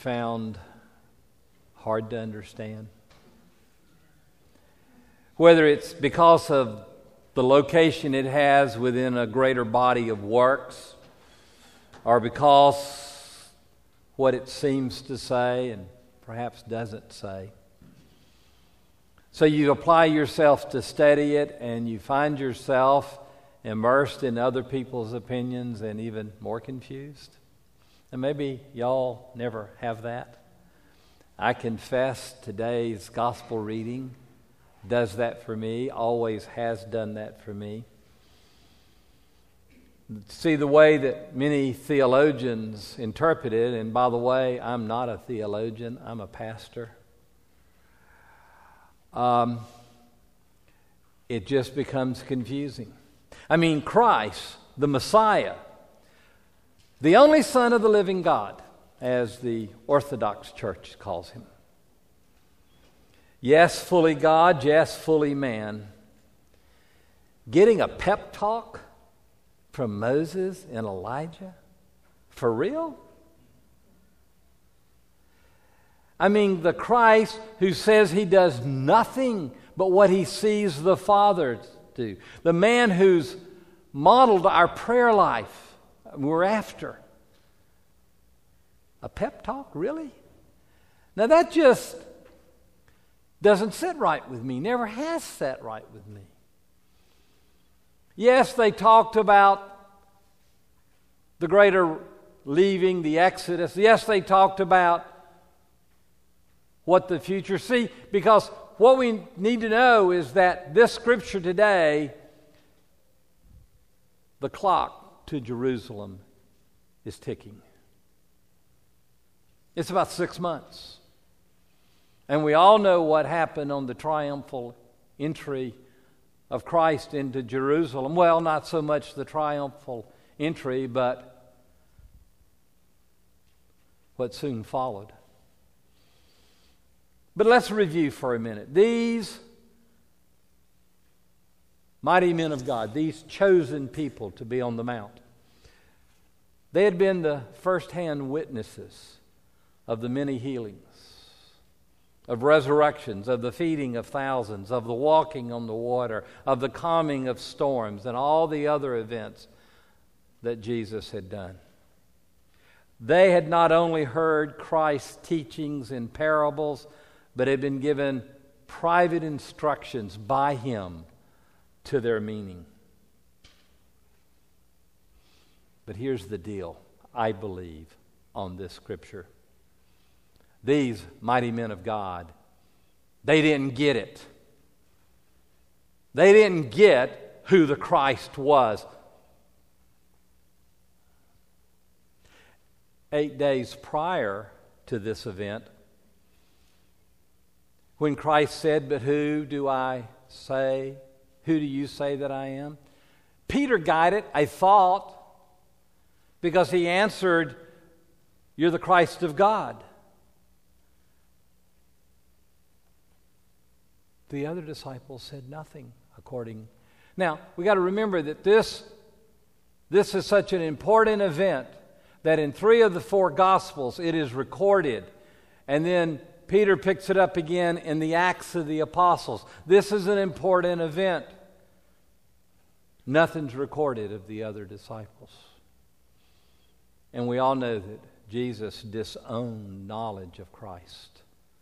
found hard to understand? Whether it's because of the location it has within a greater body of works, or because what it seems to say and perhaps doesn't say. So you apply yourself to study it, and you find yourself immersed in other people's opinions and even more confused. And maybe y'all never have that. I confess today's gospel reading does that for me, always has done that for me. See, the way that many theologians interpret it, and by the way, I'm not a theologian, I'm a pastor. It just becomes confusing. I mean, Christ, the Messiah, the only Son of the living God, as the Orthodox Church calls him. Yes, fully God, yes, fully man. Getting a pep talk from Moses and Elijah? For real? I mean, the Christ who says he does nothing but what he sees the Father do. The man who's modeled our prayer life we're after. A pep talk, really? Now that just doesn't sit right with me, never has sat right with me. Yes, they talked about the greater leaving, the Exodus. Yes, they talked about what the future. See, because what we need to know is that this scripture today, the clock to Jerusalem is ticking. It's about 6 months. And we all know what happened on the triumphal entry of Christ into Jerusalem. Well, not so much the triumphal entry, but what soon followed. But let's review for a minute. These mighty men of God, these chosen people to be on the mount, they had been the first-hand witnesses of the many healings, of resurrections, of the feeding of thousands, of the walking on the water, of the calming of storms, and all the other events that Jesus had done. They had not only heard Christ's teachings in parables, but had been given private instructions by him to their meaning. But here's the deal, I believe, on this scripture. These mighty men of God, they didn't get it. They didn't get who the Christ was. 8 days prior to this event, when Christ said, "But who do I say? Who do you say that I am?" Peter got it, I thought, because he answered, "You're the Christ of God." The other disciples said nothing according. Now, we got to remember that this is such an important event that in 3 of the 4 Gospels it is recorded. And then Peter picks it up again in the Acts of the Apostles. This is an important event. Nothing's recorded of the other disciples. And we all know that Jesus disowned knowledge of Christ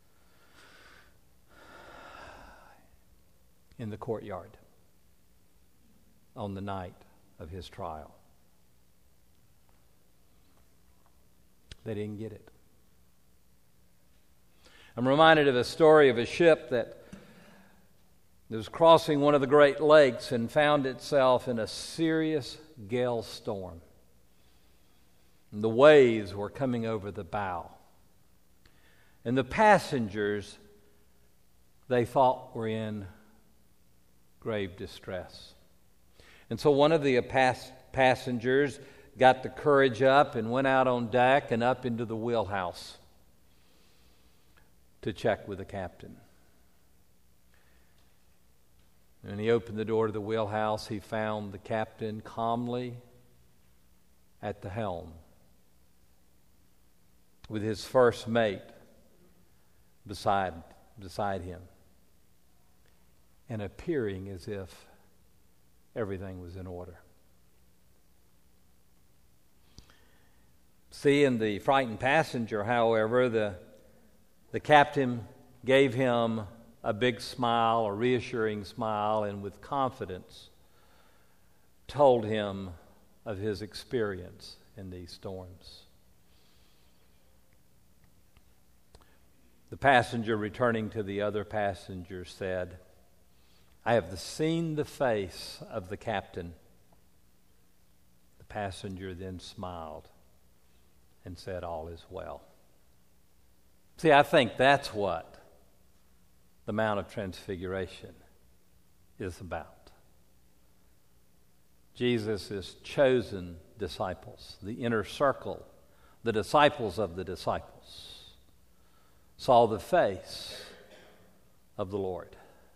in the courtyard on the night of his trial. They didn't get it. I'm reminded of a story of a ship that was crossing one of the Great Lakes and found itself in a serious gale storm. And the waves were coming over the bow. And the passengers, they thought, were in grave distress. And so one of the passengers got the courage up and went out on deck and up into the wheelhouse to check with the captain. And he opened the door to the wheelhouse. He found the captain calmly at the helm, with his first mate beside him, and appearing as if everything was in order. See, in the frightened passenger, however, the captain gave him a big smile, a reassuring smile, and with confidence told him of his experience in these storms. The passenger, returning to the other passengers, said, "I have seen the face of the captain." The passenger then smiled and said, "All is well." See, I think that's what the Mount of Transfiguration is about. Jesus' chosen disciples, the inner circle, the disciples of the disciples, saw the face of the Lord.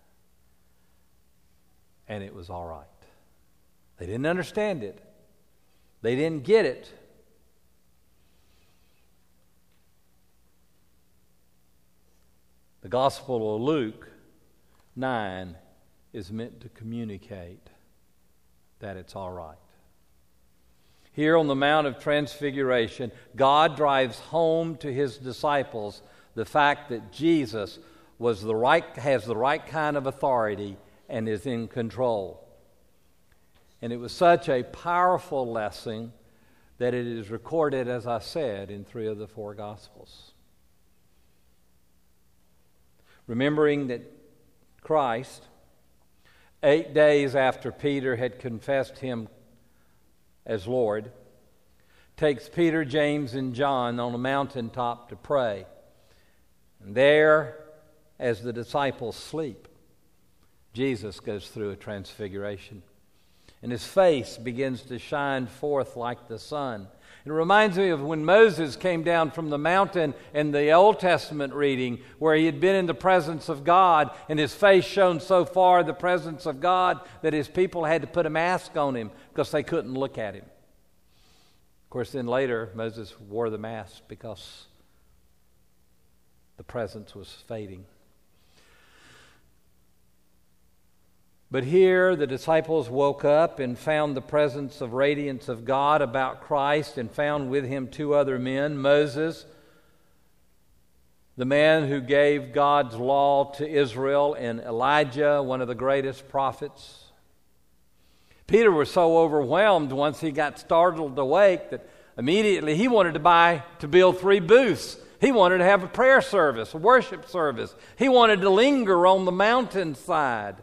And it was all right. They didn't understand it. They didn't get it. The Gospel of Luke 9 is meant to communicate that it's all right. Here on the Mount of Transfiguration, God drives home to his disciples the fact that Jesus has the right kind of authority and is in control. And it was such a powerful lesson that it is recorded, as I said, in 3 of the 4 Gospels. Remembering that Christ, 8 days after Peter had confessed him as Lord, takes Peter, James, and John on a mountaintop to pray. And there, as the disciples sleep, Jesus goes through a transfiguration. And his face begins to shine forth like the sun. It reminds me of when Moses came down from the mountain in the Old Testament reading, where he had been in the presence of God, and his face shone so far the presence of God that his people had to put a mask on him because they couldn't look at him. Of course, then later, Moses wore the mask because the presence was fading. But here the disciples woke up and found the presence of radiance of God about Christ, and found with him 2 other men, Moses, the man who gave God's law to Israel, and Elijah, one of the greatest prophets. Peter was so overwhelmed once he got startled awake that immediately he wanted to build 3 booths. He wanted to have a prayer service, a worship service. He wanted to linger on the mountainside.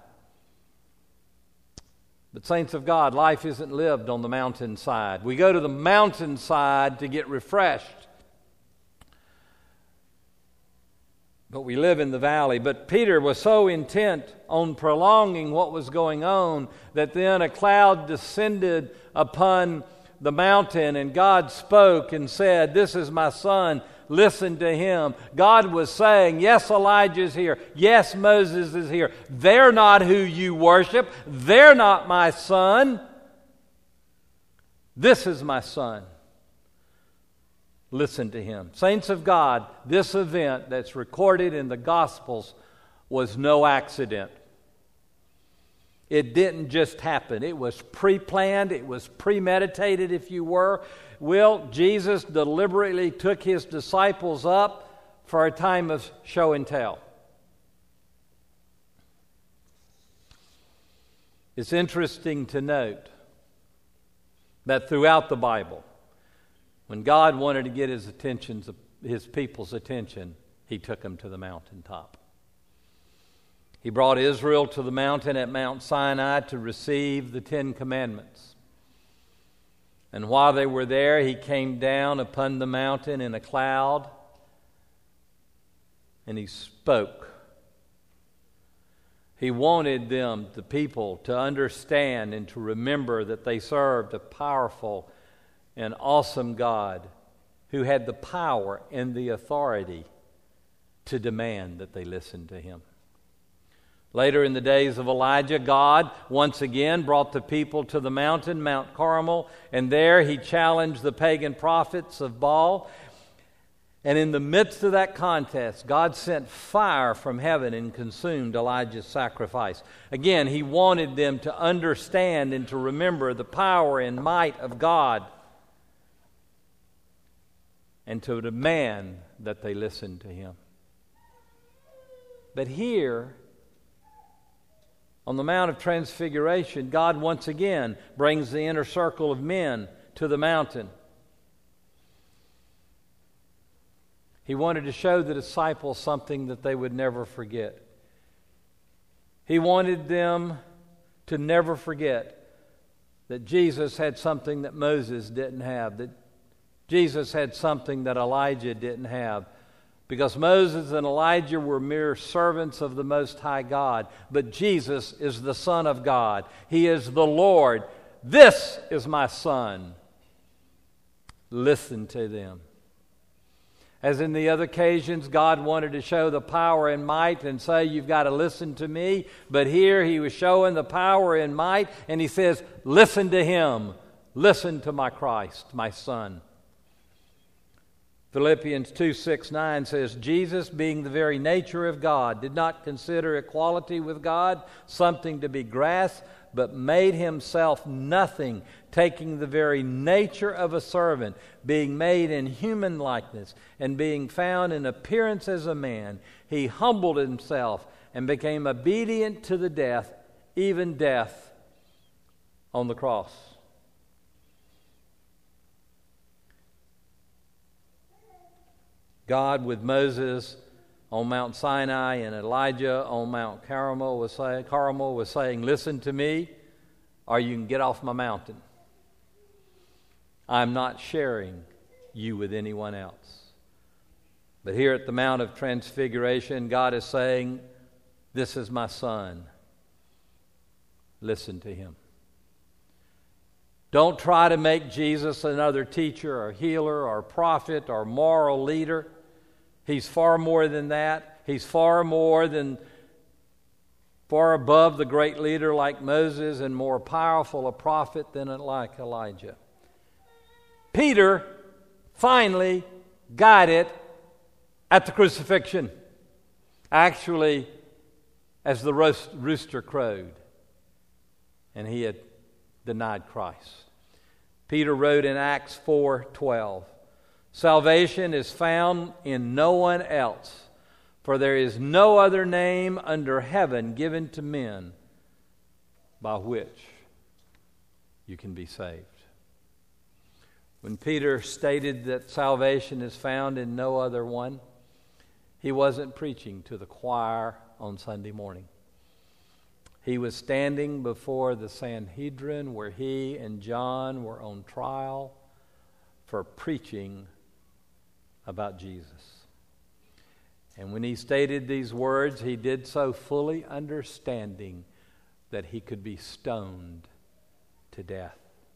But saints of God, life isn't lived on the mountainside. We go to the mountainside to get refreshed. But we live in the valley. But Peter was so intent on prolonging what was going on that then a cloud descended upon the mountain, and God spoke and said, "This is my son, listen to him." God was saying, yes, Elijah's here. Yes, Moses is here. They're not who you worship. They're not my son. This is my son. Listen to him. Saints of God, this event that's recorded in the Gospels was no accident. It didn't just happen. It was pre-planned. It was premeditated, if you will. Jesus deliberately took his disciples up for a time of show and tell. It's interesting to note that throughout the Bible, when God wanted to get his people's attention, he took them to the mountaintop. He brought Israel to the mountain at Mount Sinai to receive the 10 Commandments. And while they were there, he came down upon the mountain in a cloud, and he spoke. He wanted them, the people, to understand and to remember that they served a powerful and awesome God who had the power and the authority to demand that they listen to him. Later in the days of Elijah, God once again brought the people to the mountain, Mount Carmel, and there he challenged the pagan prophets of Baal. And in the midst of that contest, God sent fire from heaven and consumed Elijah's sacrifice. Again, he wanted them to understand and to remember the power and might of God and to demand that they listen to him. But here, on the Mount of Transfiguration, God once again brings the inner circle of men to the mountain. He wanted to show the disciples something that they would never forget. He wanted them to never forget that Jesus had something that Moses didn't have, that Jesus had something that Elijah didn't have. Because Moses and Elijah were mere servants of the Most High God, but Jesus is the Son of God. He is the Lord. This is my Son. Listen to them. As in the other occasions, God wanted to show the power and might and say, you've got to listen to me. But here he was showing the power and might, and he says, listen to him. Listen to my Christ, my Son. Philippians 2:6-9 says, Jesus, being the very nature of God, did not consider equality with God something to be grasped, but made himself nothing, taking the very nature of a servant, being made in human likeness, and being found in appearance as a man, he humbled himself and became obedient to the death, even death on the cross. God with Moses on Mount Sinai and Elijah on Mount Carmel was saying, listen to me or you can get off my mountain. I'm not sharing you with anyone else. But here at the Mount of Transfiguration, God is saying, this is my Son. Listen to him. Don't try to make Jesus another teacher or healer or prophet or moral leader. He's far more than that. He's far above the great leader like Moses and more powerful a prophet than like Elijah. Peter finally got it at the crucifixion. Actually, as the rooster crowed and he had denied Christ. Peter wrote in Acts 4:12, salvation is found in no one else, for there is no other name under heaven given to men by which you can be saved. When Peter stated that salvation is found in no other one, he wasn't preaching to the choir on Sunday morning. He was standing before the Sanhedrin where he and John were on trial for preaching about Jesus. And when he stated these words, he did so fully understanding that he could be stoned to death.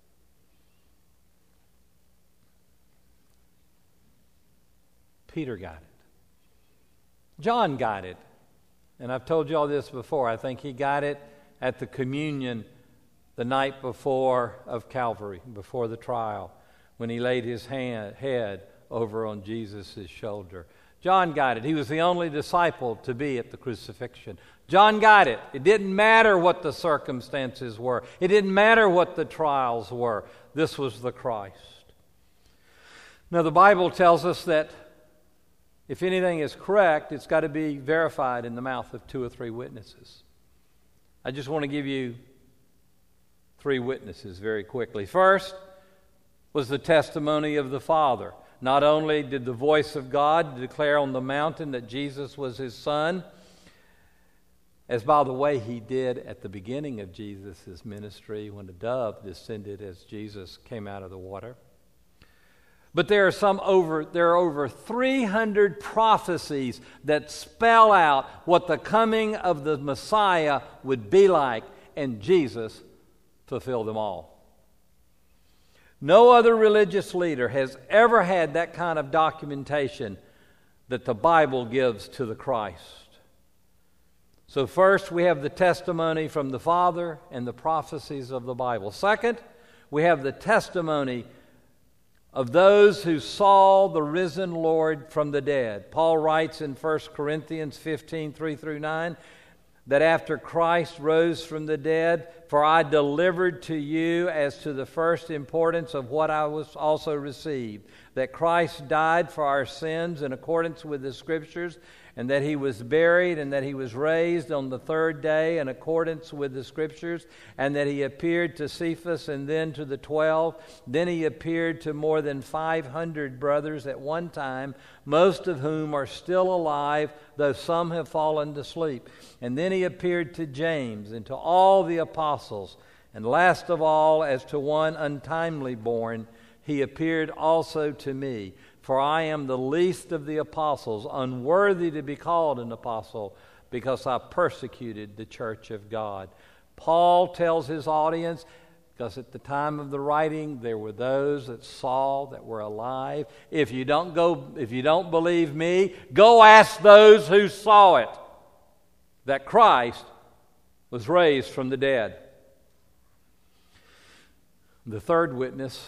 Peter got it. John got it. And I've told you all this before. I think he got it at the communion the night before of Calvary, before the trial, when he laid his head over on Jesus' shoulder. John got it. He was the only disciple to be at the crucifixion. John got it. It didn't matter what the circumstances were. It didn't matter what the trials were. This was the Christ. Now, the Bible tells us that if anything is correct, it's got to be verified in the mouth of 2 or 3 witnesses. I just want to give you 3 witnesses very quickly. First was the testimony of the Father. Not only did the voice of God declare on the mountain that Jesus was his Son, as by the way he did at the beginning of Jesus' ministry when the dove descended as Jesus came out of the water. But there are over 300 prophecies that spell out what the coming of the Messiah would be like, and Jesus fulfilled them all. No other religious leader has ever had that kind of documentation that the Bible gives to the Christ. So first, we have the testimony from the Father and the prophecies of the Bible. Second, we have the testimony of those who saw the risen Lord from the dead. Paul writes in 1 Corinthians 15, 3 through 9, that after Christ rose from the dead, for I delivered to you as to the first importance of what I was also received, that Christ died for our sins in accordance with the Scriptures, and that he was buried, and that he was raised on the third day in accordance with the Scriptures, and that he appeared to Cephas and then to the 12. Then he appeared to more than 500 brothers at one time, most of whom are still alive, though some have fallen to sleep. And then he appeared to James and to all the apostles. And last of all, as to one untimely born, he appeared also to me. For I am the least of the apostles, unworthy to be called an apostle, because I persecuted the church of God. Paul tells his audience, because at the time of the writing, there were those that saw, that were alive. If you don't believe me, go ask those who saw it, that Christ was raised from the dead. The third witness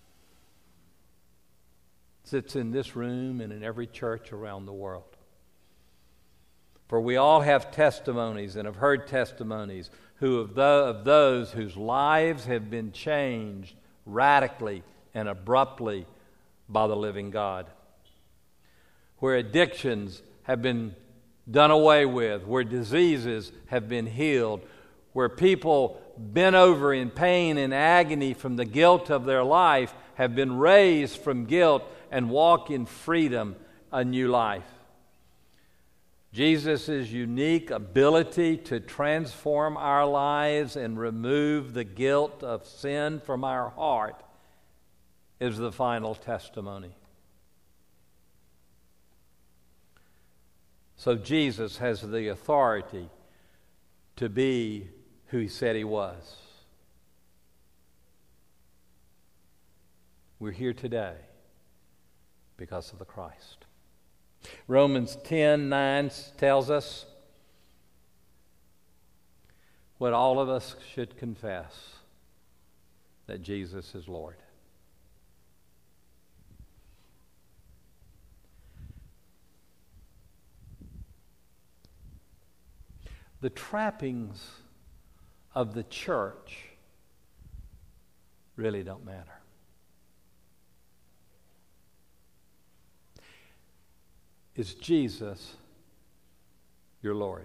sits in this room and in every church around the world. For we all have testimonies and have heard testimonies of those whose lives have been changed radically and abruptly by the living God. Where addictions have been done away with, where diseases have been healed, where people bent over in pain and agony from the guilt of their life have been raised from guilt and walk in freedom, a new life. Jesus' unique ability to transform our lives and remove the guilt of sin from our heart is the final testimony. So Jesus has the authority to be who he said he was. We're here today because of the Christ. Romans 10:9 tells us what all of us should confess, that Jesus is Lord. The trappings of the church really don't matter. Is Jesus your Lord?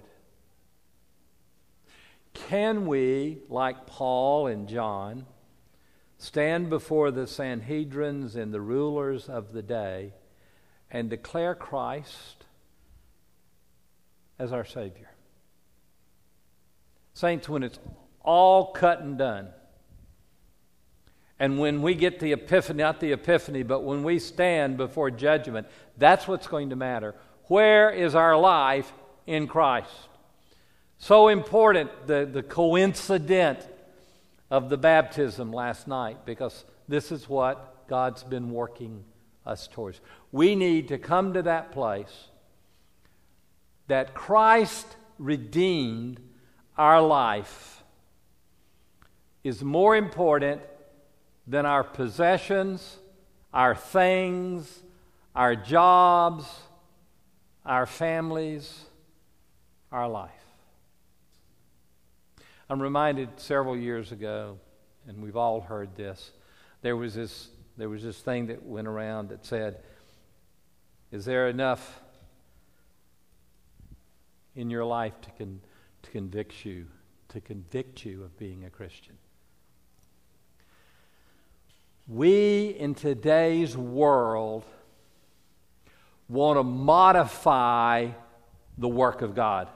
Can we, like Paul and John, stand before the Sanhedrins and the rulers of the day and declare Christ as our Savior? Saints, when it's all cut and done, and when we get the epiphany, not the epiphany, but when we stand before judgment, that's what's going to matter. Where is our life in Christ? So important, the coincidence of the baptism last night, because this is what God's been working us towards. We need to come to that place that Christ redeemed our life is more important than our possessions, our things, our jobs, our families, our life. I'm reminded several years ago, and we've all heard this, there was this thing that went around that said, is there enough in your life to convict you of being a Christian? We, in today's world, want to modify the work of God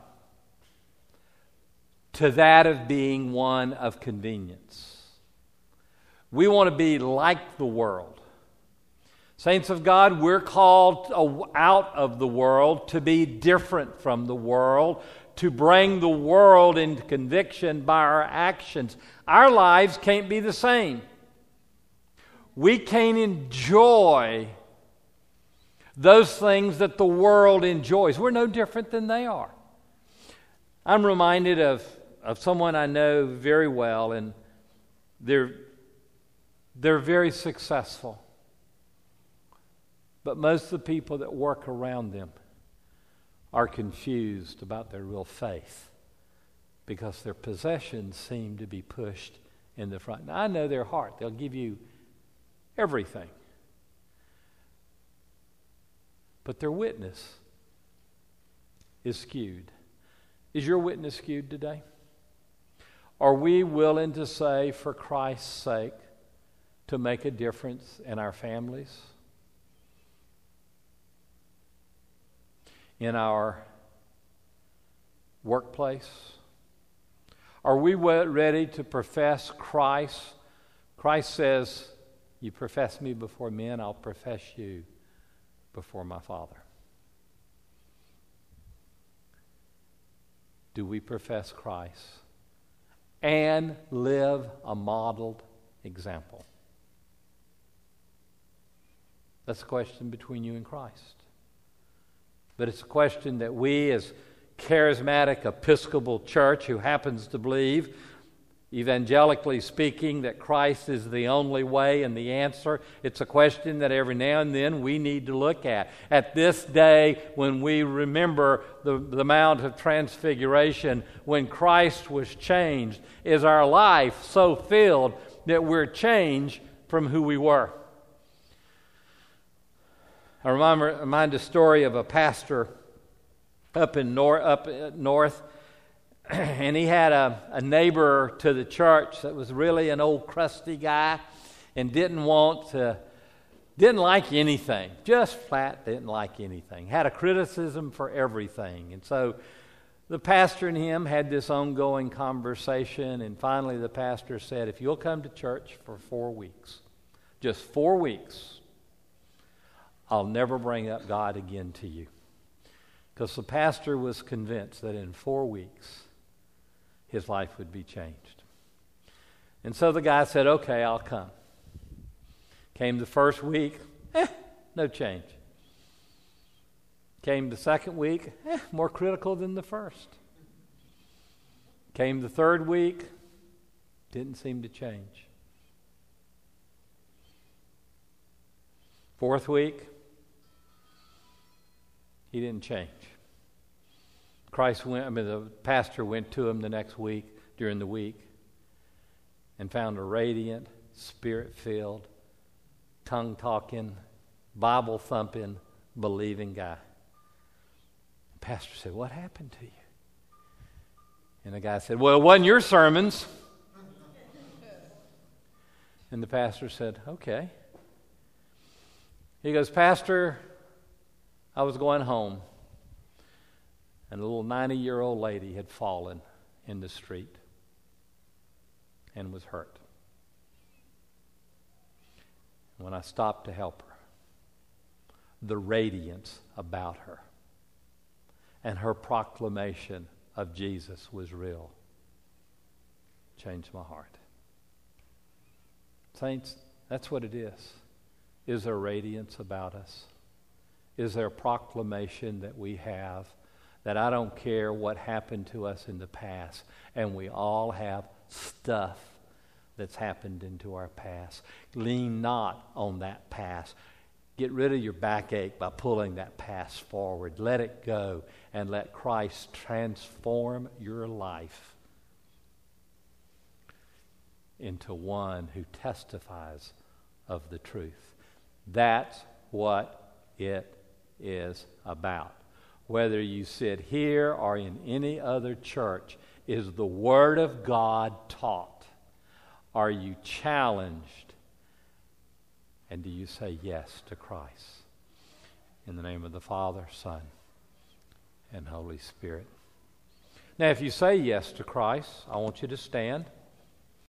to that of being one of convenience. We want to be like the world. Saints of God, we're called out of the world to be different from the world, to bring the world into conviction by our actions. Our lives can't be the same. We can't enjoy those things that the world enjoys. We're no different than they are. I'm reminded of someone I know very well, and they're very successful. But most of the people that work around them are confused about their real faith because their possessions seem to be pushed in the front. Now, I know their heart. They'll give you everything. But their witness is skewed. Is your witness skewed today? Are we willing to say, for Christ's sake, to make a difference in our families, in our workplace? Are we ready to profess Christ? Christ says, you profess me before men, I'll profess you before my Father. Do we profess Christ and live a modeled example? That's a question between you and Christ. But it's a question that we, as charismatic Episcopal Church, who happens to believe, evangelically speaking, that Christ is the only way and the answer, it's a question that every now and then we need to look at. At this day, when we remember the Mount of Transfiguration, when Christ was changed, is our life so filled that we're changed from who we were? I remind a story of a pastor up north, and he had a neighbor to the church that was really an old crusty guy and didn't like anything, just flat didn't like anything, had a criticism for everything. And so the pastor and him had this ongoing conversation, and finally the pastor said, if you'll come to church for 4 weeks, just 4 weeks, I'll never bring up God again to you. Because the pastor was convinced that in 4 weeks, his life would be changed. And so the guy said, okay, I'll come. Came the first week, no change. Came the second week, more critical than the first. Came the third week, didn't seem to change. Fourth week, he didn't change. The pastor went to him the next week, during the week, and found a radiant, spirit-filled, tongue-talking, Bible-thumping, believing guy. The pastor said, what happened to you? And the guy said, well, it wasn't your sermons. And the pastor said, okay. He goes, Pastor, I was going home, and a little 90-year-old lady had fallen in the street and was hurt. When I stopped to help her, the radiance about her and her proclamation of Jesus was real. Changed my heart. Saints, that's what it is. Is there radiance about us? Is there a proclamation that we have that I don't care what happened to us in the past, and we all have stuff that's happened into our past. Lean not on that past. Get rid of your backache by pulling that past forward. Let it go and let Christ transform your life into one who testifies of the truth. That's what it is about. Whether you sit here or in any other church, is the Word of God taught? Are you challenged? And do you say yes to Christ? In the name of the Father, Son, and Holy Spirit. Now, if you say yes to Christ, I want you to stand.